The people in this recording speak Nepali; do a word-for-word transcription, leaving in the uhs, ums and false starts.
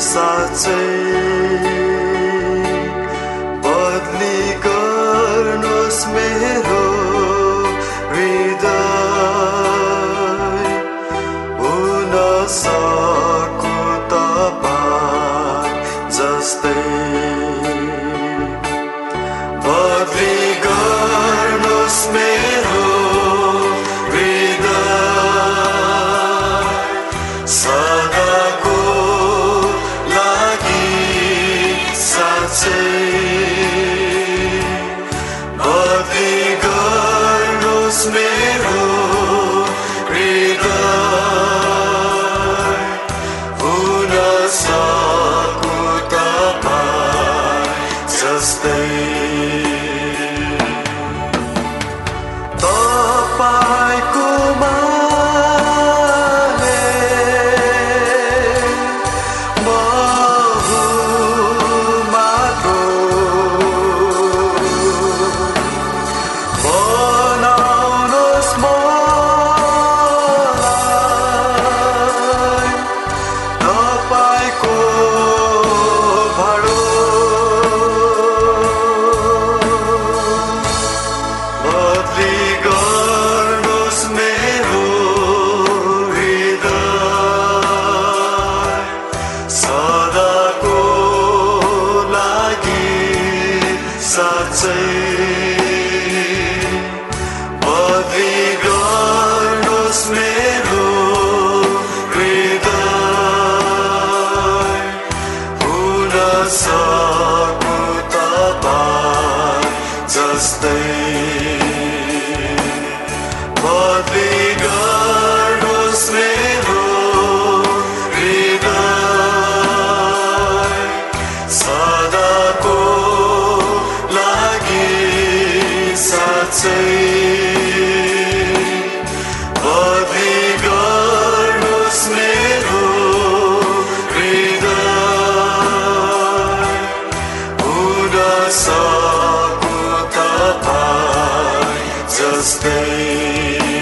साँच्चै बदली गर्नुहोस् मेरो हृदय हुन सकु तपाईँ जस्तै बदली गर्नुहोस् मेरो मेरो हृदय हुन सकु तपाईँ जस्तै तपाईँको मायाले बदली गर्नुहोस् मेरो हृदय हुन सकु तपाईँ जस्तै बदली गर्नुहोस् मेरो हृदय सदाको साँच्चै बदली गर्नुहोस् मेरो हृदय हुन सकु तपाईँ जस्तै